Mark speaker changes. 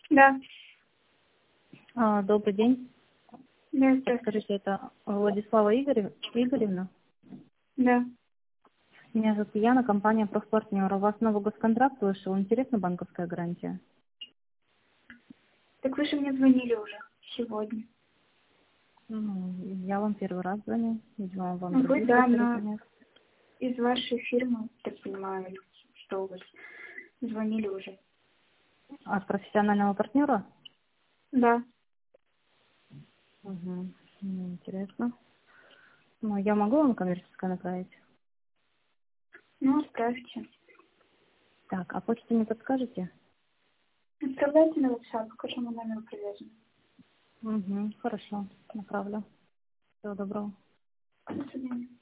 Speaker 1: Да.
Speaker 2: Добрый день.
Speaker 1: Да, здравствуйте.
Speaker 2: Скажите, это Владислава Игоревна?
Speaker 1: Да.
Speaker 2: Меня зовут Яна, компания «Профпартнер». У вас новый госконтракт вышел. Интересна банковская гарантия?
Speaker 1: Так вы же мне звонили уже сегодня.
Speaker 2: Я вам первый раз звоню. Видимо, вам
Speaker 1: Вы,
Speaker 2: другие
Speaker 1: да,
Speaker 2: брокеры
Speaker 1: но
Speaker 2: звонят.
Speaker 1: из вашей фирмы, так понимаю, что вы звонили уже.
Speaker 2: От профессионального партнера?
Speaker 1: Да.
Speaker 2: Угу. Интересно. Я могу вам коммерческое направить?
Speaker 1: Ну, отправьте.
Speaker 2: Так, а почту не подскажете?
Speaker 1: Отправляйте на WhatsApp, к этому номеру привязан.
Speaker 2: Хорошо, направлю. Всего доброго.
Speaker 1: До свидания.